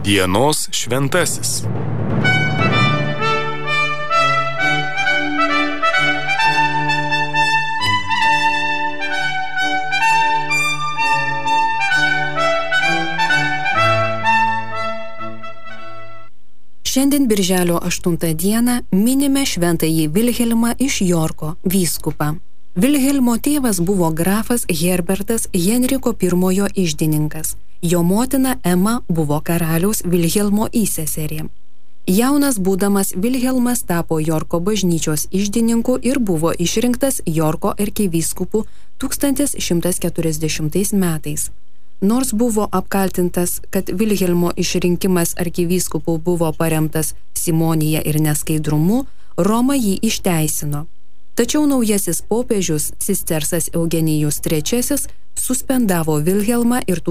Dienos šventasis. Šiandien birželio 8 dieną minime šventąjį Vilhelmą iš Jorko, vyskupą. Vilhelmo tėvas buvo grafas Herbertas Henriko I iždininkas. Jo motina Ema buvo karaliaus Vilhelmo įseserė. Jaunas būdamas Vilhelmas tapo Jorko bažnyčios iždininku ir buvo išrinktas Jorko arkivyskupu 1140 metais. Nors buvo apkaltintas, kad Vilhelmo išrinkimas arkivyskupu buvo paremtas simonija ir neskaidrumu, Roma jį išteisino. Tačiau naujasis popiežius Cistersas Eugenijus III suspendavo Vilhelmą ir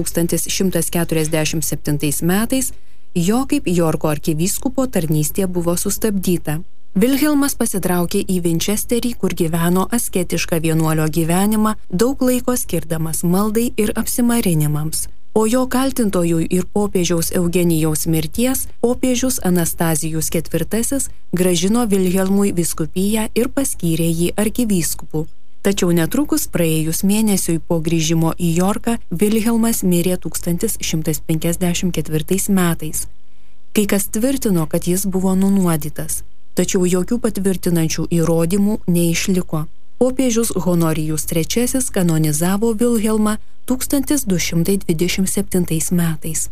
1147 metais jo kaip Jorko arkivyskupo tarnystė buvo sustabdyta. Vilhelmas pasitraukė į Vinčesterį, kur gyveno asketišką vienuolio gyvenimą, daug laiko skirdamas maldai ir apsimarinimams. Po jo kaltintojų ir popiežiaus Eugenijaus mirties popiežius Anastazijus IV grąžino Vilhelmui vyskupiją ir paskyrė jį arkivyskupu. Tačiau netrukus praėjus mėnesiui po grįžimo į Jorką Vilhelmas mirė 1154 metais. Kai kas tvirtino, kad jis buvo nunuodytas, tačiau jokių patvirtinančių įrodymų neišliko. Popiežius Honorijus III kanonizavo Vilhelmą 1227 metais.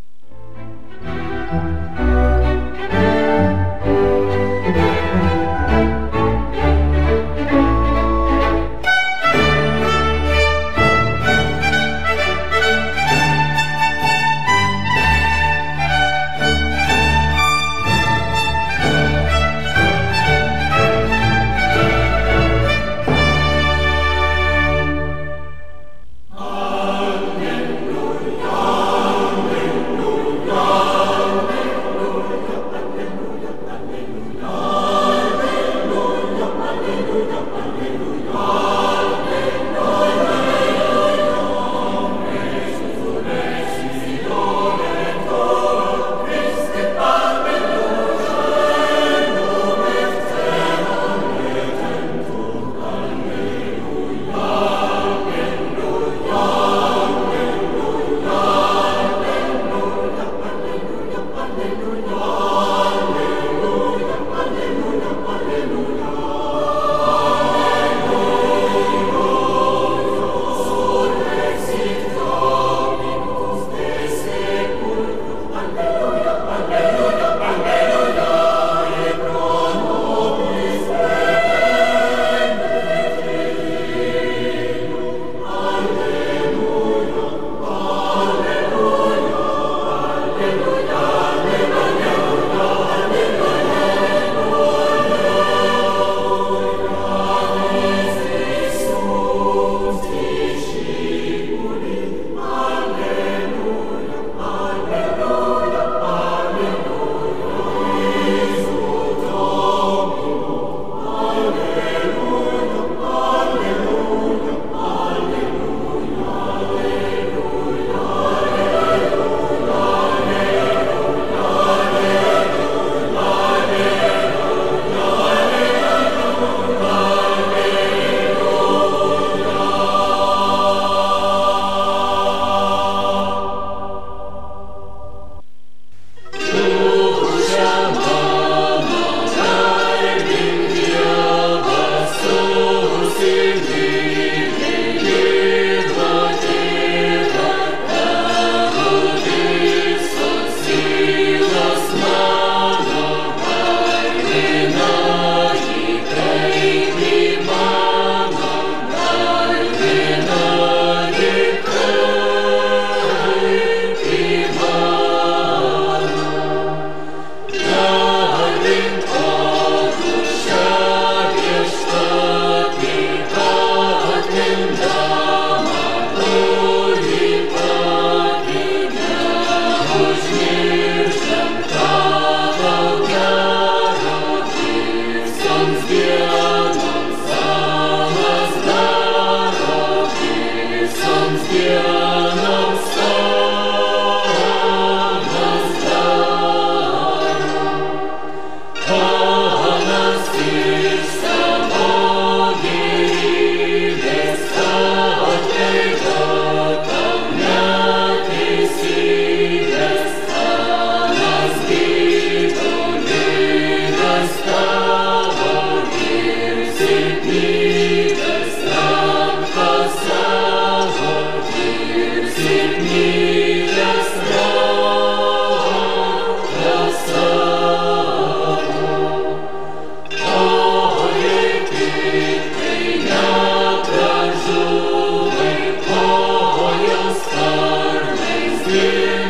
Amen.